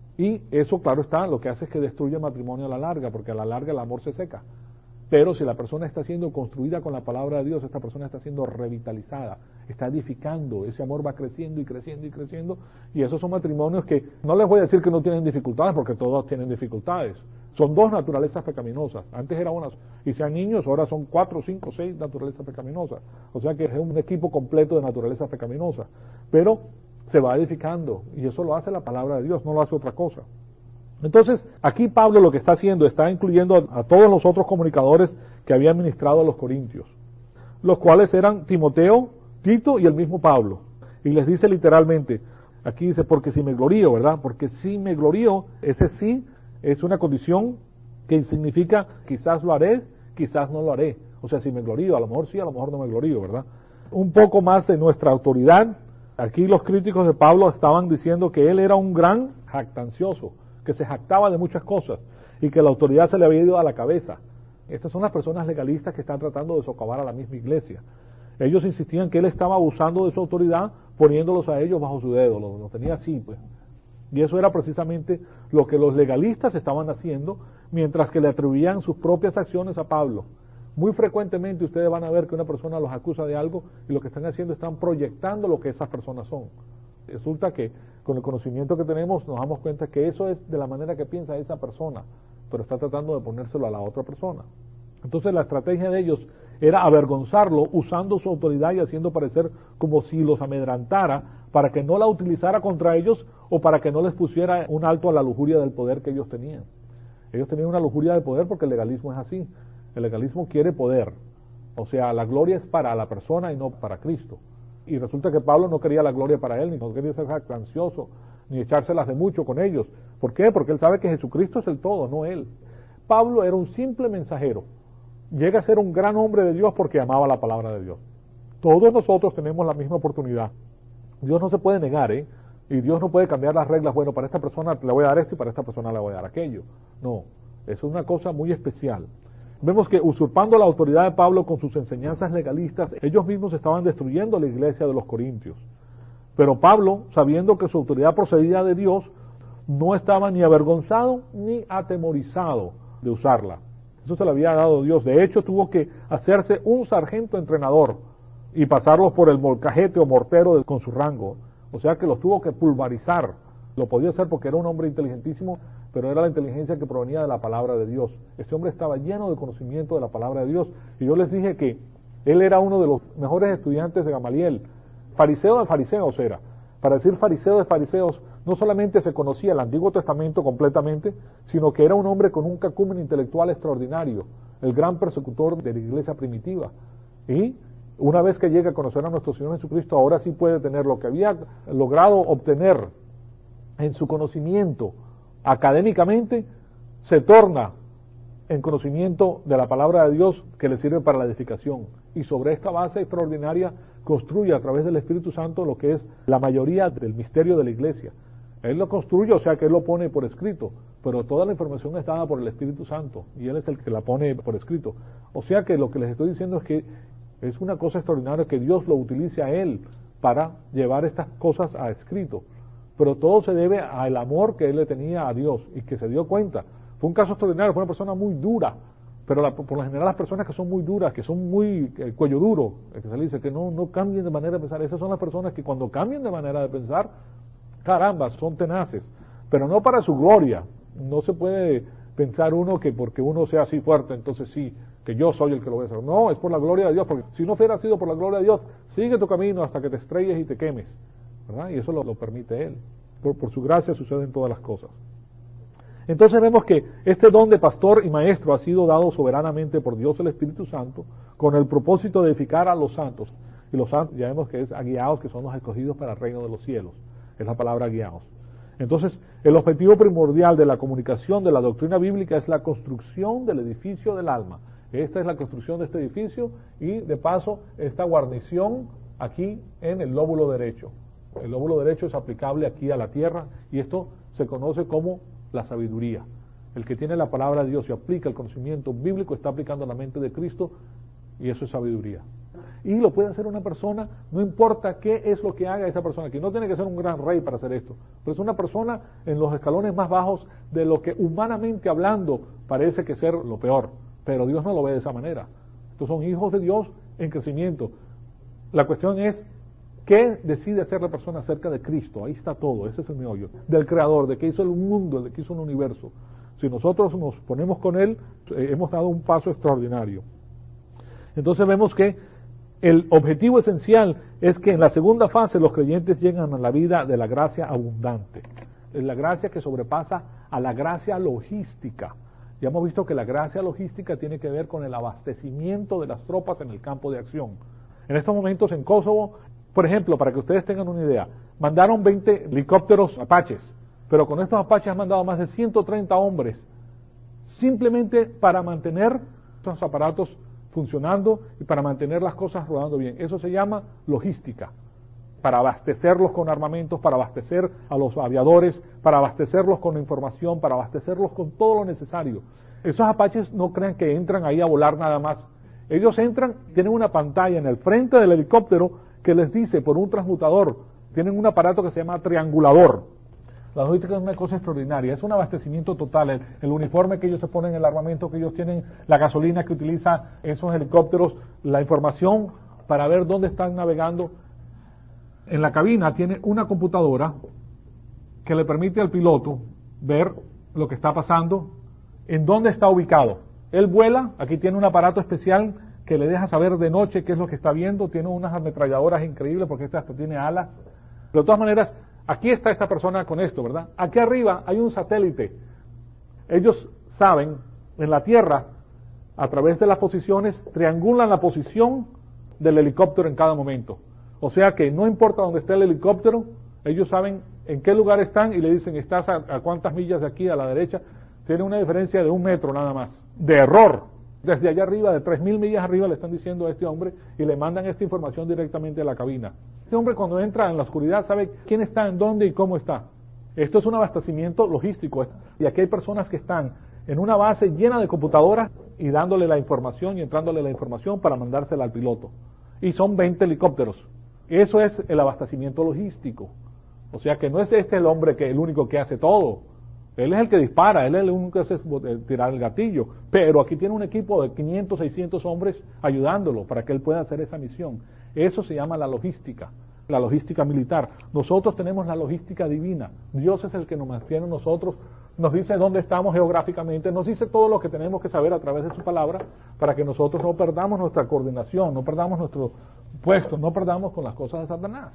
Y eso, claro está, lo que hace es que destruye el matrimonio a la larga, porque a la larga el amor se seca. Pero si la persona está siendo construida con la palabra de Dios, esta persona está siendo revitalizada, está edificando, ese amor va creciendo y creciendo y creciendo, y esos son matrimonios que, no les voy a decir que no tienen dificultades, porque todos tienen dificultades. Son dos naturalezas pecaminosas. Antes era una, y sean niños, ahora son 4, 5, 6 naturalezas pecaminosas. O sea que es un equipo completo de naturalezas pecaminosas. Pero se va edificando, y eso lo hace la palabra de Dios, no lo hace otra cosa. Entonces, aquí Pablo lo que está haciendo, está incluyendo a todos los otros comunicadores que habían ministrado a los corintios, los cuales eran Timoteo, Tito y el mismo Pablo. Y les dice literalmente, aquí dice, porque si me glorío, ¿verdad? Porque si me glorío, ese sí es una condición que significa quizás lo haré, quizás no lo haré. O sea, si me glorío, a lo mejor sí, a lo mejor no me glorío, ¿verdad? Un poco más de nuestra autoridad. Aquí los críticos de Pablo estaban diciendo que él era un gran jactancioso, que se jactaba de muchas cosas y que la autoridad se le había ido a la cabeza. Estas son las personas legalistas que están tratando de socavar a la misma iglesia. Ellos insistían que él estaba abusando de su autoridad, poniéndolos a ellos bajo su dedo, lo tenía así, pues. Y eso era precisamente lo que los legalistas estaban haciendo, mientras que le atribuían sus propias acciones a Pablo. Muy frecuentemente ustedes van a ver que una persona los acusa de algo y lo que están haciendo están proyectando lo que esas personas son. Resulta que con el conocimiento que tenemos nos damos cuenta que eso es de la manera que piensa esa persona, pero está tratando de ponérselo a la otra persona. Entonces la estrategia de ellos era avergonzarlo usando su autoridad y haciendo parecer como si los amedrantara para que no la utilizara contra ellos o para que no les pusiera un alto a la lujuria del poder que ellos tenían. Ellos tenían una lujuria de poder porque el legalismo es así. El legalismo quiere poder. O sea, la gloria es para la persona y no para Cristo. Y resulta que Pablo no quería la gloria para él, ni no quería ser jactancioso, ni echárselas de mucho con ellos. ¿Por qué? Porque él sabe que Jesucristo es el todo, no él. Pablo era un simple mensajero. Llega a ser un gran hombre de Dios porque amaba la palabra de Dios. Todos nosotros tenemos la misma oportunidad. Dios no se puede negar, ¿eh? Y Dios no puede cambiar las reglas. Bueno, para esta persona le voy a dar esto y para esta persona le voy a dar aquello. No, eso es una cosa muy especial. Vemos que usurpando la autoridad de Pablo con sus enseñanzas legalistas, ellos mismos estaban destruyendo la iglesia de los corintios. Pero Pablo, sabiendo que su autoridad procedía de Dios, no estaba ni avergonzado ni atemorizado de usarla. Eso se le había dado Dios. De hecho, tuvo que hacerse un sargento entrenador y pasarlos por el molcajete o mortero con su rango. O sea que los tuvo que pulverizar. Lo podía hacer porque era un hombre inteligentísimo, pero era la inteligencia que provenía de la palabra de Dios. Este hombre estaba lleno de conocimiento de la palabra de Dios. Y yo les dije que él era uno de los mejores estudiantes de Gamaliel. Fariseo de fariseos era. Para decir fariseo de fariseos, no solamente se conocía el Antiguo Testamento completamente, sino que era un hombre con un cacumen intelectual extraordinario, el gran persecutor de la iglesia primitiva. Y una vez que llega a conocer a nuestro Señor Jesucristo, ahora sí puede tener lo que había logrado obtener en su conocimiento académicamente, se torna en conocimiento de la palabra de Dios que le sirve para la edificación. Y sobre esta base extraordinaria construye a través del Espíritu Santo lo que es la mayoría del misterio de la iglesia. Él lo construye, o sea que Él lo pone por escrito, pero toda la información es dada por el Espíritu Santo y Él es el que la pone por escrito. O sea que lo que les estoy diciendo es que es una cosa extraordinaria que Dios lo utilice a Él para llevar estas cosas a escrito. Pero todo se debe al amor que Él le tenía a Dios y que se dio cuenta. Fue un caso extraordinario, fue una persona muy dura, pero por lo general las personas que son muy duras, que son muy cuello duro, que se le dice que no cambien de manera de pensar, esas son las personas que cuando cambian de manera de pensar, caramba, son tenaces, pero no para su gloria. No se puede pensar uno que porque uno sea así fuerte, entonces sí, que yo soy el que lo voy a hacer. No, es por la gloria de Dios, porque si no hubiera sido por la gloria de Dios, sigue tu camino hasta que te estrelles y te quemes, ¿verdad? Y eso lo permite Él. Por su gracia suceden todas las cosas. Entonces vemos que este don de pastor y maestro ha sido dado soberanamente por Dios el Espíritu Santo con el propósito de edificar a los santos. Y los santos ya vemos que es guiados, que son los escogidos para el reino de los cielos. Es la palabra guiados. Entonces, el objetivo primordial de la comunicación de la doctrina bíblica es la construcción del edificio del alma. Esta es la construcción de este edificio y, de paso, esta guarnición aquí en el lóbulo derecho. El lóbulo derecho es aplicable aquí a la tierra y esto se conoce como la sabiduría. El que tiene la palabra de Dios y aplica el conocimiento bíblico está aplicando la mente de Cristo y eso es sabiduría. Y lo puede hacer una persona, no importa qué es lo que haga esa persona aquí. No tiene que ser un gran rey para hacer esto, pero es una persona en los escalones más bajos de lo que humanamente hablando parece que ser lo peor, pero Dios no lo ve de esa manera. Estos son hijos de Dios en crecimiento. La cuestión es ¿qué decide hacer la persona acerca de Cristo? Ahí está todo, ese es el meollo. Del Creador, de que hizo el mundo, de que hizo el universo. Si nosotros nos ponemos con Él, hemos dado un paso extraordinario. Entonces vemos que el objetivo esencial es que en la segunda fase los creyentes llegan a la vida de la gracia abundante. Es la gracia que sobrepasa a la gracia logística. Ya hemos visto que la gracia logística tiene que ver con el abastecimiento de las tropas en el campo de acción. En estos momentos en Kosovo, por ejemplo, para que ustedes tengan una idea, mandaron 20 helicópteros Apaches, pero con estos Apaches han mandado más de 130 hombres, simplemente para mantener estos aparatos funcionando y para mantener las cosas rodando bien. Eso se llama logística, para abastecerlos con armamentos, para abastecer a los aviadores, para abastecerlos con información, para abastecerlos con todo lo necesario. Esos Apaches no crean que entran ahí a volar nada más. Ellos entran, tienen una pantalla en el frente del helicóptero que les dice por un transmutador, tienen un aparato que se llama triangulador. La logística es una cosa extraordinaria, es un abastecimiento total, el uniforme que ellos se ponen, el armamento que ellos tienen, la gasolina que utilizan esos helicópteros, la información para ver dónde están navegando. En la cabina tiene una computadora que le permite al piloto ver lo que está pasando, en dónde está ubicado. Él vuela, aquí tiene un aparato especial que le deja saber de noche qué es lo que está viendo, tiene unas ametralladoras increíbles porque esta hasta tiene alas. De todas maneras, aquí está esta persona con esto, ¿verdad? Aquí arriba hay un satélite. Ellos saben, en la Tierra, a través de las posiciones, triangulan la posición del helicóptero en cada momento. O sea que no importa dónde esté el helicóptero, ellos saben en qué lugar están y le dicen, estás a cuántas millas de aquí a la derecha. Tiene una diferencia de 1 metro nada más, de error. Desde allá arriba, de 3.000 millas arriba, le están diciendo a este hombre y le mandan esta información directamente a la cabina. Este hombre cuando entra en la oscuridad sabe quién está, en dónde y cómo está. Esto es un abastecimiento logístico. Y aquí hay personas que están en una base llena de computadoras y dándole la información y entrándole la información para mandársela al piloto. Y son 20 helicópteros. Eso es el abastecimiento logístico. O sea que no es el hombre que el único que hace todo. Él es el que dispara, él es el único que hace tirar el gatillo, pero aquí tiene un equipo de 500, 600 hombres ayudándolo para que él pueda hacer esa misión. Eso se llama la logística militar. Nosotros tenemos la logística divina. Dios es el que nos mantiene a nosotros, nos dice dónde estamos geográficamente, nos dice todo lo que tenemos que saber a través de su palabra para que nosotros no perdamos nuestra coordinación, no perdamos nuestro puesto, no perdamos con las cosas de Satanás.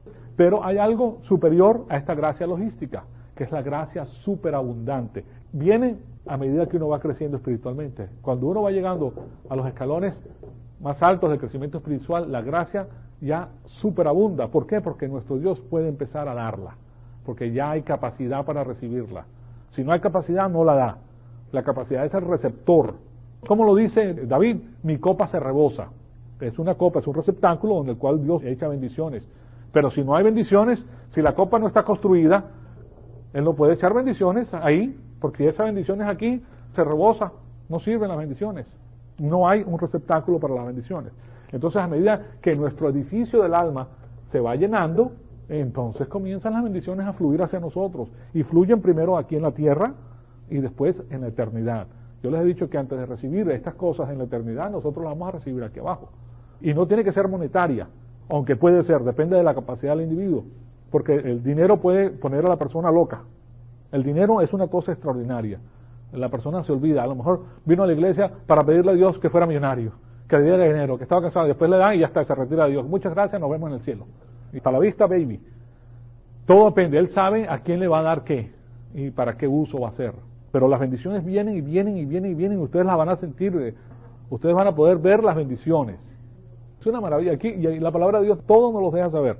Pero hay algo superior a esta gracia logística, que es la gracia superabundante. Viene a medida que uno va creciendo espiritualmente. Cuando uno va llegando a los escalones más altos del crecimiento espiritual, la gracia ya superabunda. ¿Por qué? Porque nuestro Dios puede empezar a darla, porque ya hay capacidad para recibirla. Si no hay capacidad, no la da. La capacidad es el receptor. Como lo dice David, mi copa se rebosa. Es una copa, es un receptáculo en el cual Dios echa bendiciones. Pero si no hay bendiciones, si la copa no está construida, Él no puede echar bendiciones ahí, porque si esa bendición es aquí, se rebosa, no sirven las bendiciones. No hay un receptáculo para las bendiciones. Entonces, a medida que nuestro edificio del alma se va llenando, entonces comienzan las bendiciones a fluir hacia nosotros. Y fluyen primero aquí en la tierra y después en la eternidad. Yo les he dicho que antes de recibir estas cosas en la eternidad, nosotros las vamos a recibir aquí abajo. Y no tiene que ser monetaria, aunque puede ser, depende de la capacidad del individuo. Porque el dinero puede poner a la persona loca. El dinero es una cosa extraordinaria. La persona se olvida. A lo mejor vino a la iglesia para pedirle a Dios que fuera millonario, que le diera dinero, que estaba cansado. Después le dan y ya está, se retira de Dios. Muchas gracias, nos vemos en el cielo. Y para la vista, baby. Todo depende. Él sabe a quién le va a dar qué y para qué uso va a hacer. Pero las bendiciones vienen y vienen y vienen y vienen. Y ustedes las van a sentir. Ustedes van a poder ver las bendiciones. Es una maravilla. Aquí, y la palabra de Dios todo nos lo deja saber.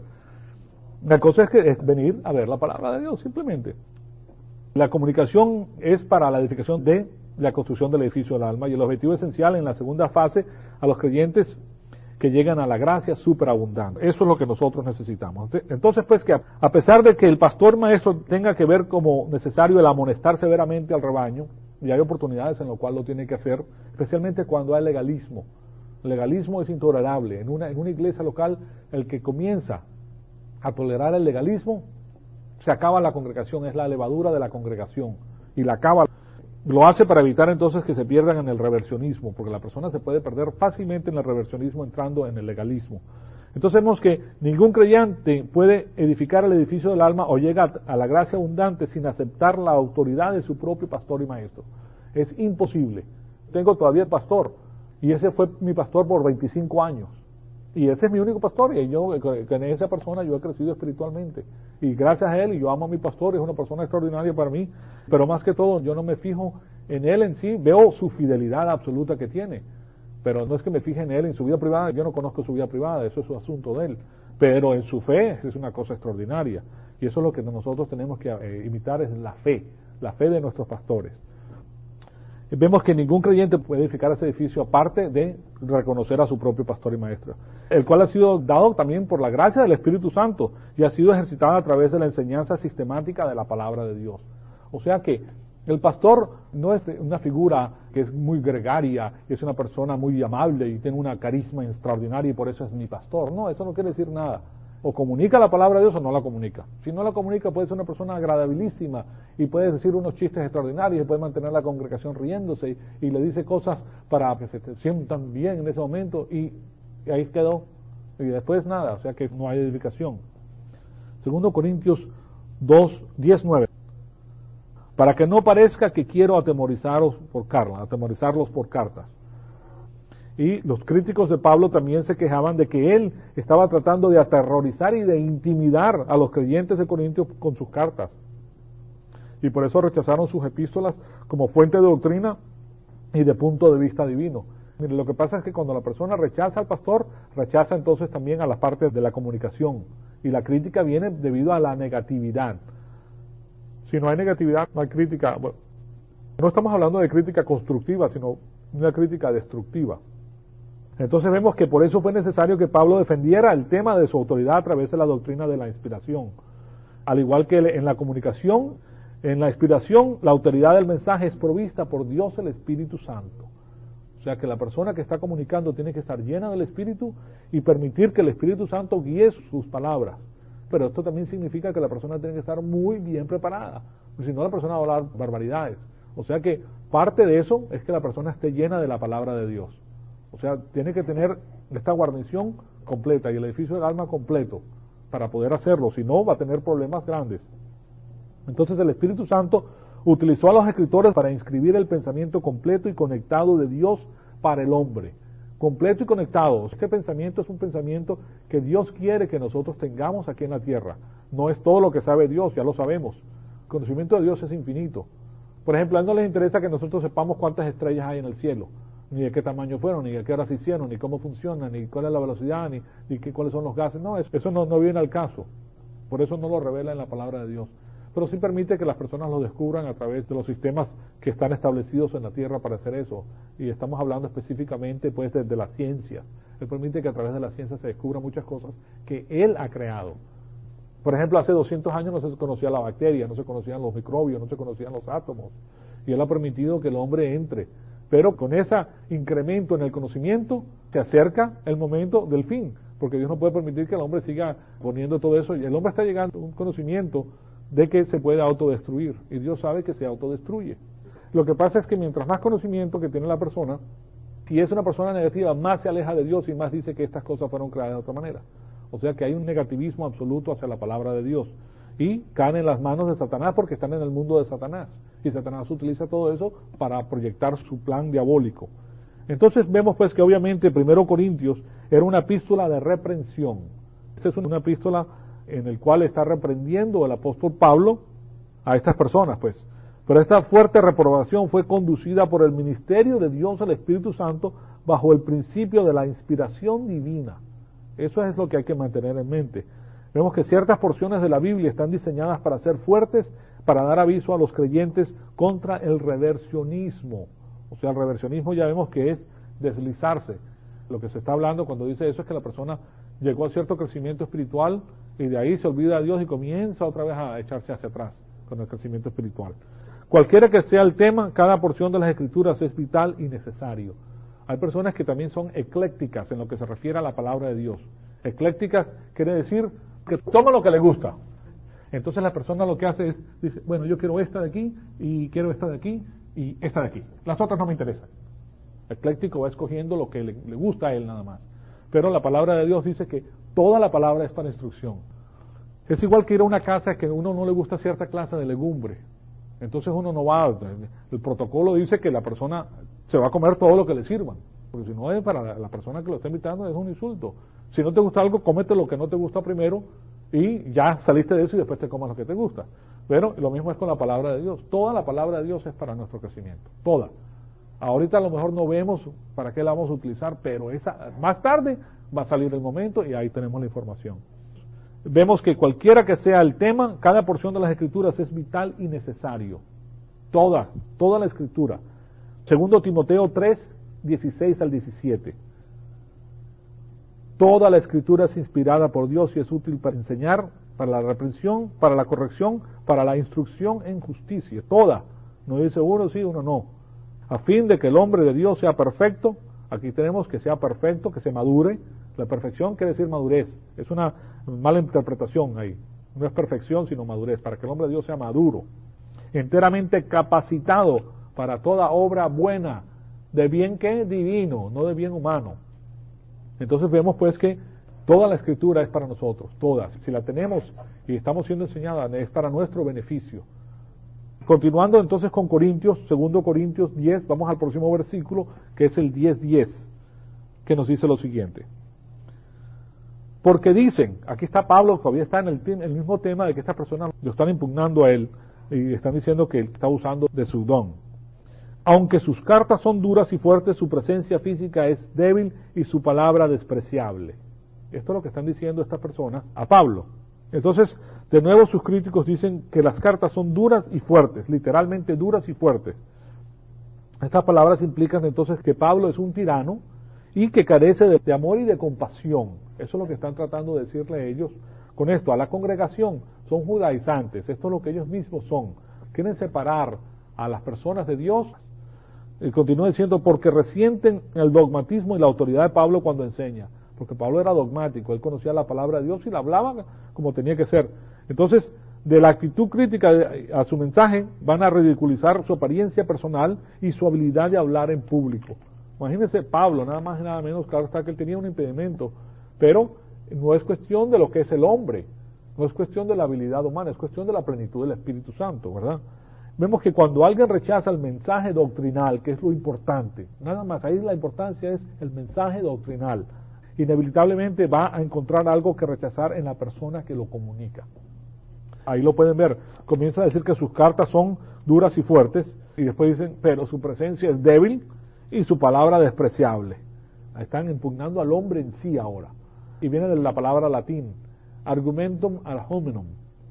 La cosa es venir a ver la palabra de Dios, simplemente. La comunicación es para la edificación de la construcción del edificio del alma, y el objetivo esencial en la segunda fase a los creyentes que llegan a la gracia superabundante. Eso es lo que nosotros necesitamos. Entonces, pues, que a pesar de que el pastor maestro tenga que ver como necesario el amonestar severamente al rebaño, y hay oportunidades en las cuales lo tiene que hacer, especialmente cuando hay legalismo. El legalismo es intolerable. En una iglesia local, el que comienza a tolerar el legalismo, se acaba la congregación, es la levadura de la congregación, y la acaba. Lo hace para evitar entonces que se pierdan en el reversionismo, porque la persona se puede perder fácilmente en el reversionismo entrando en el legalismo. Entonces vemos que ningún creyente puede edificar el edificio del alma o llega a la gracia abundante sin aceptar la autoridad de su propio pastor y maestro. Es imposible. Tengo todavía pastor, y ese fue mi pastor por 25 años. Y ese es mi único pastor, y yo, con esa persona yo he crecido espiritualmente. Y gracias a él, y yo amo a mi pastor, es una persona extraordinaria para mí. Pero más que todo, yo no me fijo en él en sí, veo su fidelidad absoluta que tiene. Pero no es que me fije en él, en su vida privada, yo no conozco su vida privada, eso es su asunto de él. Pero en su fe es una cosa extraordinaria. Y eso es lo que nosotros tenemos que imitar, es la fe de nuestros pastores. Vemos que ningún creyente puede edificar ese edificio aparte de reconocer a su propio pastor y maestro, el cual ha sido dado también por la gracia del Espíritu Santo y ha sido ejercitado a través de la enseñanza sistemática de la palabra de Dios. O sea que el pastor no es una figura que es muy gregaria, es una persona muy amable y tiene una carisma extraordinaria y por eso es mi pastor. No, eso no quiere decir nada. O comunica la palabra de Dios o no la comunica. Si no la comunica, puede ser una persona agradabilísima y puede decir unos chistes extraordinarios y puede mantener la congregación riéndose y le dice cosas para que se sientan bien en ese momento y ahí quedó. Y después nada, o sea que no hay edificación. 2 Corintios 2, 10, 9. Para que no parezca que quiero atemorizarlos por cartas. Y los críticos de Pablo también se quejaban de que él estaba tratando de aterrorizar y de intimidar a los creyentes de Corintios con sus cartas. Y por eso rechazaron sus epístolas como fuente de doctrina y de punto de vista divino. Mire, lo que pasa es que cuando la persona rechaza al pastor, rechaza entonces también a la parte de la comunicación. Y la crítica viene debido a la negatividad. Si no hay negatividad, no hay crítica. Bueno, no estamos hablando de crítica constructiva, sino una crítica destructiva. Entonces vemos que por eso fue necesario que Pablo defendiera el tema de su autoridad a través de la doctrina de la inspiración. Al igual que en la comunicación, en la inspiración, la autoridad del mensaje es provista por Dios el Espíritu Santo. O sea que la persona que está comunicando tiene que estar llena del Espíritu y permitir que el Espíritu Santo guíe sus palabras. Pero esto también significa que la persona tiene que estar muy bien preparada, porque si no la persona va a hablar barbaridades. O sea que parte de eso es que la persona esté llena de la palabra de Dios. O sea, tiene que tener esta guarnición completa y el edificio del alma completo para poder hacerlo, si no va a tener problemas grandes. Entonces el Espíritu Santo utilizó a los escritores para inscribir el pensamiento completo y conectado de Dios para el hombre. completo y conectado. Este pensamiento es un pensamiento que Dios quiere que nosotros tengamos aquí en la tierra. No es todo lo que sabe Dios, ya lo sabemos. El conocimiento de Dios es infinito. Por ejemplo, a Él no les interesa que nosotros sepamos cuántas estrellas hay en el cielo, ni de qué tamaño fueron, ni de qué hora se hicieron, ni cómo funcionan, ni cuál es la velocidad, ni cuáles son los gases. No, eso no viene al caso. Por eso no lo revela en la palabra de Dios. Pero sí permite que las personas lo descubran a través de los sistemas que están establecidos en la tierra para hacer eso. Y estamos hablando específicamente pues de la ciencia. Él permite que a través de la ciencia se descubran muchas cosas que Él ha creado. Por ejemplo, hace 200 años no se conocía la bacteria, no se conocían los microbios, no se conocían los átomos. Y Él ha permitido que el hombre entre. Pero con ese incremento en el conocimiento se acerca el momento del fin. Porque Dios no puede permitir que el hombre siga poniendo todo eso. Y el hombre está llegando a un conocimiento de que se puede autodestruir. Y Dios sabe que se autodestruye. Lo que pasa es que mientras más conocimiento que tiene la persona, si es una persona negativa, más se aleja de Dios y más dice que estas cosas fueron creadas de otra manera. O sea que hay un negativismo absoluto hacia la palabra de Dios. Y caen en las manos de Satanás porque están en el mundo de Satanás. Y Satanás utiliza todo eso para proyectar su plan diabólico. Entonces vemos pues que obviamente 1 Corintios era una epístola de reprensión. Esta es una epístola en el cual está reprendiendo el apóstol Pablo a estas personas pues. Pero esta fuerte reprobación fue conducida por el ministerio de Dios, el Espíritu Santo, bajo el principio de la inspiración divina. Eso es lo que hay que mantener en mente. Vemos que ciertas porciones de la Biblia están diseñadas para ser fuertes, para dar aviso a los creyentes contra el reversionismo. O sea, el reversionismo ya vemos que es deslizarse. Lo que se está hablando cuando dice eso es que la persona llegó a cierto crecimiento espiritual y de ahí se olvida de Dios y comienza otra vez a echarse hacia atrás con el crecimiento espiritual. Cualquiera que sea el tema, cada porción de las Escrituras es vital y necesario. Hay personas que también son eclécticas en lo que se refiere a la palabra de Dios. Eclécticas quiere decir que toma lo que le gusta. Entonces la persona lo que hace es, dice, bueno, yo quiero esta de aquí, y quiero esta de aquí, y esta de aquí. Las otras no me interesan. Ecléctico va escogiendo lo que le gusta a él nada más. Pero la palabra de Dios dice que toda la palabra es para instrucción. Es igual que ir a una casa que a uno no le gusta cierta clase de legumbre. Entonces uno no va, el protocolo dice que la persona se va a comer todo lo que le sirvan. Porque si no es para la persona que lo está invitando, es un insulto. Si no te gusta algo, cómete lo que no te gusta primero y ya saliste de eso y después te comas lo que te gusta. Pero lo mismo es con la palabra de Dios. Toda la palabra de Dios es para nuestro crecimiento. Toda. Ahorita a lo mejor no vemos para qué la vamos a utilizar, pero más tarde va a salir el momento y ahí tenemos la información. Vemos que cualquiera que sea el tema, cada porción de las Escrituras es vital y necesario. Toda la Escritura. 2 Timoteo 3, 16 al 17. Toda la Escritura es inspirada por Dios y es útil para enseñar, para la reprensión, para la corrección, para la instrucción en justicia. Toda. No dice uno sí, uno no. A fin de que el hombre de Dios sea perfecto, aquí tenemos que sea perfecto, que se madure. La perfección quiere decir madurez. Es una mala interpretación ahí. No es perfección, sino madurez. Para que el hombre de Dios sea maduro. Enteramente capacitado para toda obra buena. ¿De bien qué? Divino, no de bien humano. Entonces vemos pues que toda la Escritura es para nosotros, todas. Si la tenemos y estamos siendo enseñadas, es para nuestro beneficio. Continuando entonces con Corintios, 2 Corintios 10, vamos al próximo versículo, que es el 10:10, que nos dice lo siguiente. Porque dicen, aquí está Pablo, todavía está en el mismo tema de que estas personas lo están impugnando a él, y están diciendo que él está usando de su don. Aunque sus cartas son duras y fuertes, su presencia física es débil y su palabra despreciable. Esto es lo que están diciendo estas personas a Pablo. Entonces, de nuevo sus críticos dicen que las cartas son duras y fuertes, literalmente duras y fuertes. Estas palabras implican entonces que Pablo es un tirano y que carece de amor y de compasión. Eso es lo que están tratando de decirle ellos con esto. A la congregación son judaizantes, esto es lo que ellos mismos son. Quieren separar a las personas de Dios. Y continúa diciendo, porque resienten el dogmatismo y la autoridad de Pablo cuando enseña. Porque Pablo era dogmático, él conocía la palabra de Dios y la hablaba como tenía que ser. Entonces, de la actitud crítica a su mensaje, van a ridiculizar su apariencia personal y su habilidad de hablar en público. Imagínense Pablo, nada más y nada menos, claro está que él tenía un impedimento, pero no es cuestión de lo que es el hombre, no es cuestión de la habilidad humana, es cuestión de la plenitud del Espíritu Santo, ¿verdad? vemos que cuando alguien rechaza el mensaje doctrinal, que es lo importante, nada más, ahí la importancia es el mensaje doctrinal, inevitablemente va a encontrar algo que rechazar en la persona que lo comunica. Ahí lo pueden ver, comienza a decir que sus cartas son duras y fuertes, y después dicen, pero su presencia es débil y su palabra despreciable. Están impugnando al hombre en sí ahora. Y viene de la palabra latín, argumentum ad hominem.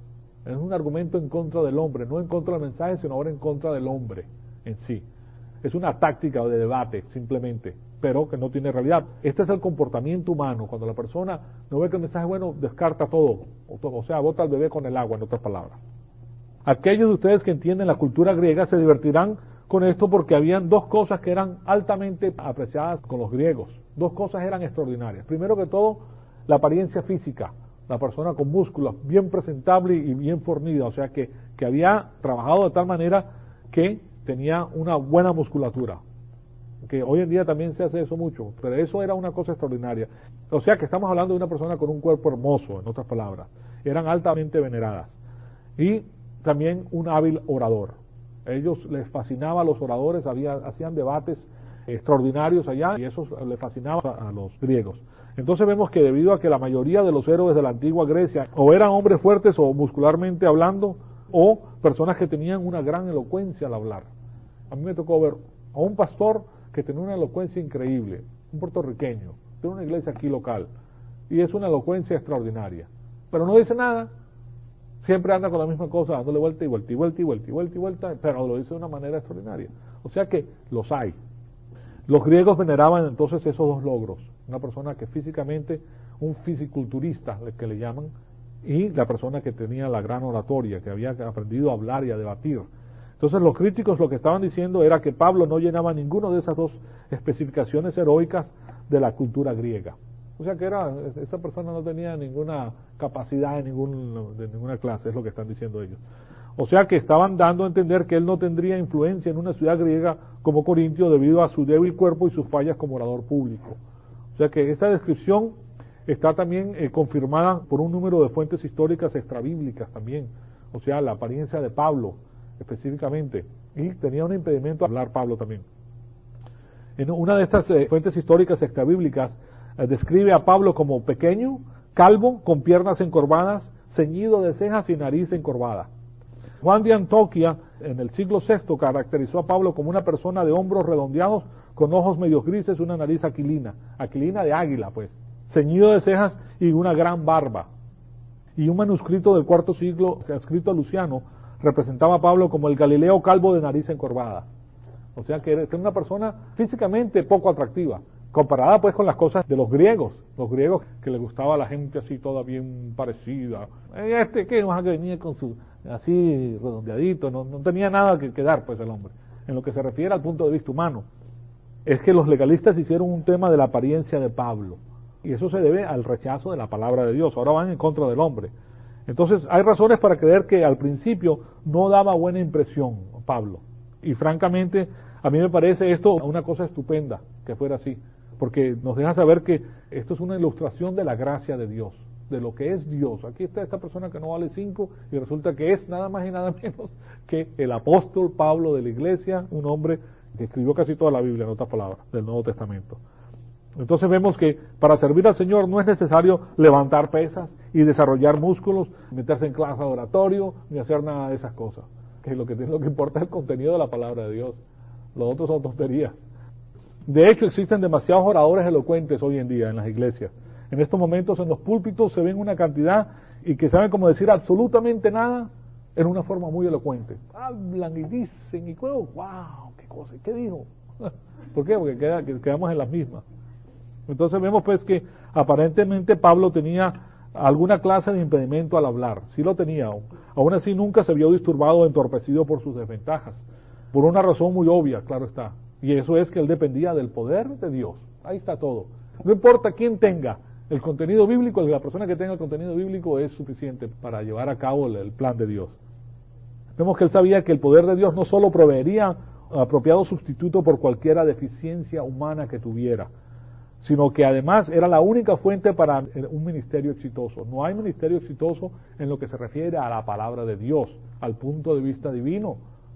Es un argumento en contra del hombre, no en contra del mensaje, sino ahora en contra del hombre en sí. Es una táctica de debate, simplemente, pero que no tiene realidad. Este es el comportamiento humano. Cuando la persona no ve que el mensaje es bueno, descarta todo. O sea, bota al bebé con el agua, en otras palabras. Aquellos de ustedes que entienden la cultura griega se divertirán con esto porque habían dos cosas que eran altamente apreciadas con los griegos. Dos cosas eran extraordinarias. Primero que todo, la apariencia física. La persona con músculos, bien presentable y bien fornida, o sea que había trabajado de tal manera que tenía una buena musculatura, que hoy en día también se hace eso mucho, pero eso era una cosa extraordinaria. O sea que estamos hablando de una persona con un cuerpo hermoso, en otras palabras, eran altamente veneradas. Y también un hábil orador. Ellos les fascinaba a los oradores, hacían debates extraordinarios allá y eso les fascinaba a los griegos. Entonces vemos que debido a que la mayoría de los héroes de la antigua Grecia o eran hombres fuertes o muscularmente hablando o personas que tenían una gran elocuencia al hablar. A mí me tocó ver a un pastor que tenía una elocuencia increíble, un puertorriqueño, tiene una iglesia aquí local y es una elocuencia extraordinaria, pero no dice nada, siempre anda con la misma cosa, dándole vuelta y vuelta y vuelta y vuelta y vuelta y vuelta, pero lo dice de una manera extraordinaria. O sea que los hay. Los griegos veneraban entonces esos dos logros, una persona que físicamente, un fisiculturista, que le llaman, y la persona que tenía la gran oratoria, que había aprendido a hablar y a debatir. Entonces los críticos lo que estaban diciendo era que Pablo no llenaba ninguno de esas dos especificaciones heroicas de la cultura griega. O sea que esa persona no tenía ninguna capacidad de ninguna clase, es lo que están diciendo ellos. O sea que estaban dando a entender que él no tendría influencia en una ciudad griega como Corintio debido a su débil cuerpo y sus fallas como orador público. O sea que esta descripción está también confirmada por un número de fuentes históricas extrabíblicas también. O sea, la apariencia de Pablo específicamente. Y tenía un impedimento a hablar Pablo también. En una de estas fuentes históricas extrabíblicas describe a Pablo como pequeño, calvo, con piernas encorvadas, ceñido de cejas y nariz encorvada. Juan de Antioquía, en el siglo VI, caracterizó a Pablo como una persona de hombros redondeados, con ojos medios grises, una nariz aquilina de águila, pues, ceñido de cejas y una gran barba. Y un manuscrito del IV siglo, escrito a Luciano, representaba a Pablo como el Galileo calvo de nariz encorvada. O sea que era una persona físicamente poco atractiva, comparada pues con las cosas de los griegos que les gustaba a la gente así toda bien parecida. Que más que venía con su así redondeadito, no tenía nada que dar pues el hombre. En lo que se refiere al punto de vista humano, es que los legalistas hicieron un tema de la apariencia de Pablo, y eso se debe al rechazo de la palabra de Dios. Ahora van en contra del hombre. Entonces hay razones para creer que al principio no daba buena impresión Pablo, y francamente a mí me parece esto una cosa estupenda que fuera así, porque nos deja saber que esto es una ilustración de la gracia de Dios, de lo que es Dios. Aquí está esta persona que no vale 5 y resulta que es nada más y nada menos que el apóstol Pablo de la iglesia, un hombre que escribió casi toda la Biblia, en otras palabras, del Nuevo Testamento. Entonces vemos que para servir al Señor no es necesario levantar pesas y desarrollar músculos, meterse en clase de oratorio, ni hacer nada de esas cosas. Que lo que importa es el contenido de la palabra de Dios. Los otros son tonterías. De hecho, existen demasiados oradores elocuentes hoy en día en las iglesias. En estos momentos en los púlpitos se ven una cantidad y que saben cómo decir absolutamente nada en una forma muy elocuente. Hablan y dicen y wow, qué cosa, ¿qué dijo? ¿Por qué? Porque quedamos en las mismas. Entonces vemos pues que aparentemente Pablo tenía alguna clase de impedimento al hablar. Sí lo tenía. Aún así nunca se vio disturbado o entorpecido por sus desventajas. Por una razón muy obvia, claro está. Y eso es que él dependía del poder de Dios. Ahí está todo. No importa quién tenga el contenido bíblico, la persona que tenga el contenido bíblico es suficiente para llevar a cabo el plan de Dios. Vemos que él sabía que el poder de Dios no solo proveería apropiado sustituto por cualquier deficiencia humana que tuviera, sino que además era la única fuente para un ministerio exitoso. No hay ministerio exitoso en lo que se refiere a la palabra de Dios, al punto de vista divino,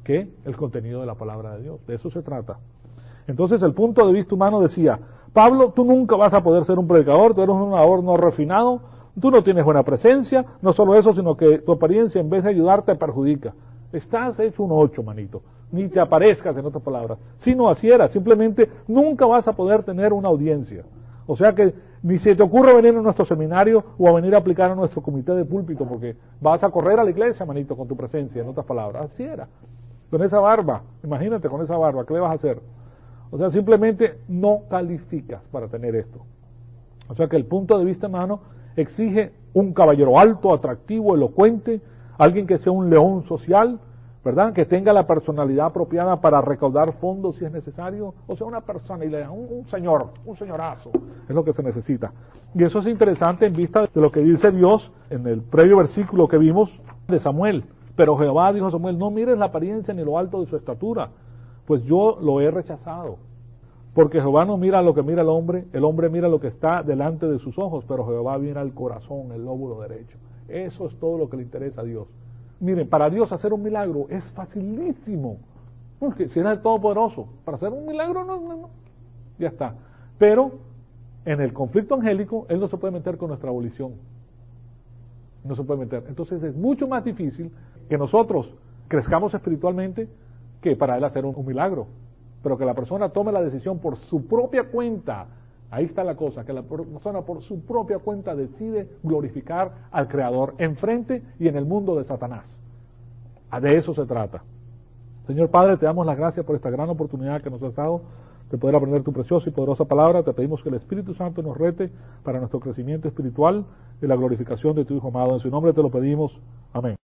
que el contenido de la palabra de Dios. De eso se trata. Entonces el punto de vista humano decía, Pablo, tú nunca vas a poder ser un predicador, tú eres un orador no refinado, tú no tienes buena presencia, no solo eso, sino que tu apariencia en vez de ayudarte perjudica. Estás hecho un 8, manito. Ni te aparezcas, en otras palabras. Si no así era, simplemente nunca vas a poder tener una audiencia. O sea que ni se te ocurre venir a nuestro seminario o a venir a aplicar a nuestro comité de púlpito, porque vas a correr a la iglesia, manito, con tu presencia, en otras palabras. Así era. Con esa barba, imagínate con esa barba, ¿qué le vas a hacer? O sea, simplemente no calificas para tener esto. O sea que el punto de vista humano exige un caballero alto, atractivo, elocuente, alguien que sea un león social, ¿verdad? Que tenga la personalidad apropiada para recaudar fondos si es necesario, o sea, una personalidad, un señorazo, es lo que se necesita. Y eso es interesante en vista de lo que dice Dios en el previo versículo que vimos de Samuel. Pero Jehová dijo a Samuel, no mires la apariencia ni lo alto de su estatura, pues yo lo he rechazado. Porque Jehová no mira lo que mira el hombre mira lo que está delante de sus ojos, pero Jehová mira el corazón, el lóbulo derecho. Eso es todo lo que le interesa a Dios. Miren, para Dios hacer un milagro es facilísimo. Porque si era el Todopoderoso, para hacer un milagro no. Ya está. Pero en el conflicto angélico, Él no se puede meter con nuestra abolición. No se puede meter. Entonces es mucho más difícil que nosotros crezcamos espiritualmente que para Él hacer un milagro. Pero que la persona tome la decisión por su propia cuenta. Ahí está la cosa, que la persona por su propia cuenta decide glorificar al Creador enfrente y en el mundo de Satanás. De eso se trata. Señor Padre, te damos las gracias por esta gran oportunidad que nos has dado de poder aprender tu preciosa y poderosa palabra. Te pedimos que el Espíritu Santo nos rete para nuestro crecimiento espiritual y la glorificación de tu Hijo amado. En su nombre te lo pedimos. Amén.